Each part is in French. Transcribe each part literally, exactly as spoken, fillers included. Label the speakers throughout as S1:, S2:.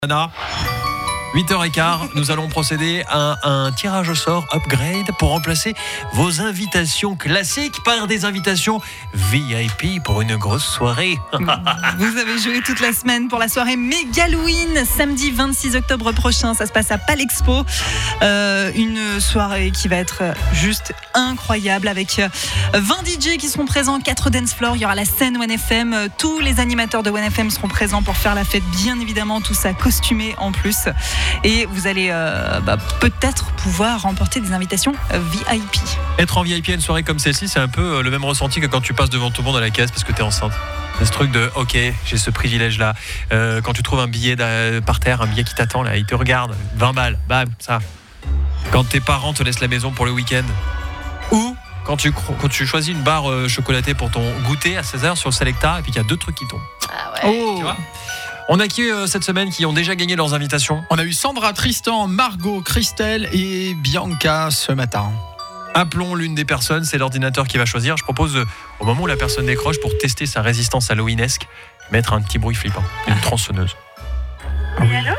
S1: Anna, huit heures quinze, nous allons procéder à un, un tirage au sort upgrade pour remplacer vos invitations classiques par des invitations V I P pour une grosse soirée.
S2: Vous avez joué toute la semaine pour la soirée Megaloïn, samedi vingt-six octobre prochain. Ça se passe à Palexpo. Euh, une soirée qui va être juste incroyable avec vingt D J qui seront présents, quatre dance floors. Il y aura la scène One F M. Tous les animateurs de One F M seront présents pour faire la fête, bien évidemment, tout ça costumé en plus. Et vous allez euh, bah, peut-être pouvoir remporter des invitations V I P.
S1: Être en V I P à une soirée comme celle-ci, c'est un peu le même ressenti que quand tu passes devant tout le monde à la caisse parce que t'es enceinte. C'est ce truc de ok, j'ai ce privilège-là. Euh, quand tu trouves un billet par terre, un billet qui t'attend, là, il te regarde, vingt balles, bam, ça. Quand tes parents te laissent la maison pour le week-end. Ou quand tu, quand tu choisis une barre euh, chocolatée pour ton goûter à seize heures sur le Selecta et puis qu'il y a deux trucs qui tombent.
S3: Ah ouais.
S2: Oh.
S1: Tu vois ? On a qui euh, cette semaine qui ont déjà gagné leurs invitations ?
S4: On a eu Sandra, Tristan, Margot, Christelle et Bianca ce matin.
S1: Appelons l'une des personnes, c'est l'ordinateur qui va choisir. Je propose, euh, au moment où la personne décroche, pour tester sa résistance halloweenesque, mettre un petit bruit flippant, une tronçonneuse.
S5: Oui, allô?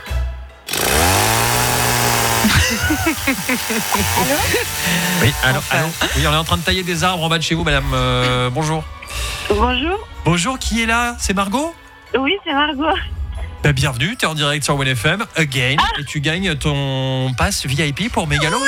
S5: Allô?
S1: Oui, allô, allô. Oui, on est en train de tailler des arbres en bas de chez vous, madame. Euh, bonjour.
S5: Bonjour.
S1: Bonjour, qui est là ? C'est Margot ?
S5: Oui, c'est Margot.
S1: Bah, bienvenue, tu es en direct sur One F M, again, ah et tu gagnes ton pass V I P pour Megaloïn.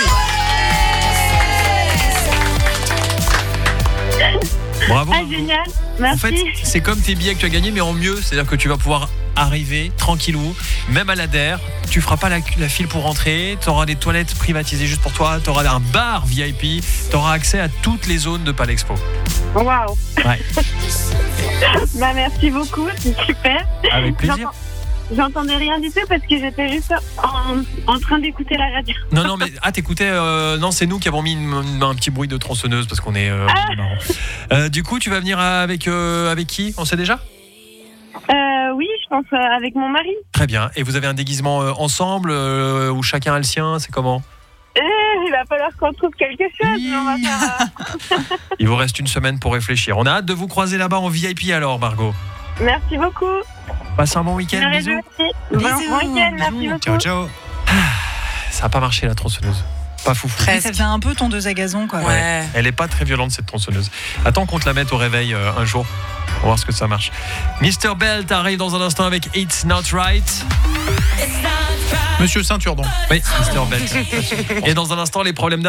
S1: Bravo.
S5: Ah, génial. Merci.
S1: En fait, c'est comme tes billets que tu as gagnés, mais en mieux. C'est-à-dire que tu vas pouvoir arriver tranquillou, même à l'A D E R. Tu feras pas la, la file pour rentrer. Tu auras des toilettes privatisées juste pour toi. Tu auras un bar V I P. Tu auras accès à toutes les zones de Palexpo.
S5: Waouh.
S1: Ouais.
S5: Bah, merci beaucoup, c'est super.
S1: Avec plaisir.
S5: J'entends, j'entendais rien du tout parce que j'étais juste en, en train d'écouter la radio.
S1: Non, non, mais ah, t'écoutais. Euh, non, c'est nous qui avons mis une, une, un petit bruit de tronçonneuse parce qu'on est. Euh,
S5: ah.
S1: marrant. Euh, du coup, tu vas venir avec, euh, avec qui ? On sait déjà ?
S5: Euh, oui, je pense euh, avec mon mari.
S1: Très bien. Et vous avez un déguisement euh, ensemble euh, ou chacun a le sien ? C'est comment ?
S5: Euh, il va falloir qu'on trouve quelque chose.
S1: Oui.
S5: Mais on va faire, euh...
S1: Il vous reste une semaine pour réfléchir. On a hâte de vous croiser là-bas en V I P alors, Margot.
S5: Merci beaucoup.
S1: Passe un bon week-end.
S5: Merci.
S1: Bisous.
S5: Bon
S2: Bisous.
S5: week-end, merci
S1: Bisous.
S5: beaucoup.
S1: Ciao, ciao. Ça n'a pas marché la tronçonneuse. Pas foufou.
S2: Ça faisait un peu tondeuse à gazon, quoi.
S3: Ouais.
S1: Elle est pas très violente cette tronçonneuse. Attends qu'on te la mette au réveil euh, un jour. On va voir ce que ça marche. mister Belt arrive dans un instant avec It's Not Right.
S4: Monsieur Ceinture donc.
S1: Oui, mister Belt. Et dans un instant, les problèmes